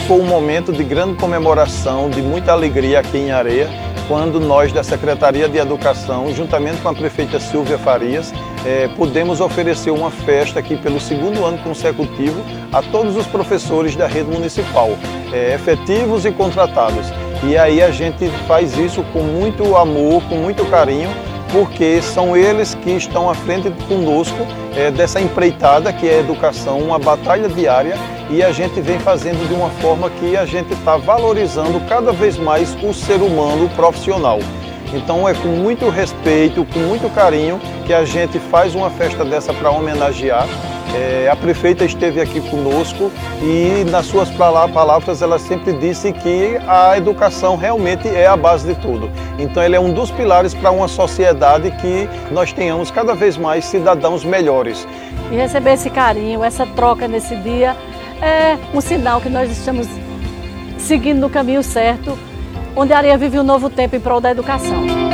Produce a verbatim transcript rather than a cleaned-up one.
foi um momento de grande comemoração, de muita alegria aqui em Areia, quando nós da Secretaria de Educação, juntamente com a prefeita Silvia Farias, eh, pudemos oferecer uma festa aqui pelo segundo ano consecutivo a todos os professores da rede municipal, eh, efetivos e contratados. E aí a gente faz isso com muito amor, com muito carinho, porque são eles que estão à frente conosco é, dessa empreitada que é a educação, uma batalha diária, e a gente vem fazendo de uma forma que a gente está valorizando cada vez mais o ser humano profissional. Então é com muito respeito, com muito carinho que a gente faz uma festa dessa para homenagear. É, a prefeita esteve aqui conosco e nas suas palavras ela sempre disse que a educação realmente é a base de tudo. Então ele é um dos pilares para uma sociedade que nós tenhamos cada vez mais cidadãos melhores. E receber esse carinho, essa troca nesse dia é um sinal que nós estamos seguindo no caminho certo, onde a Areia vive um novo tempo em prol da educação.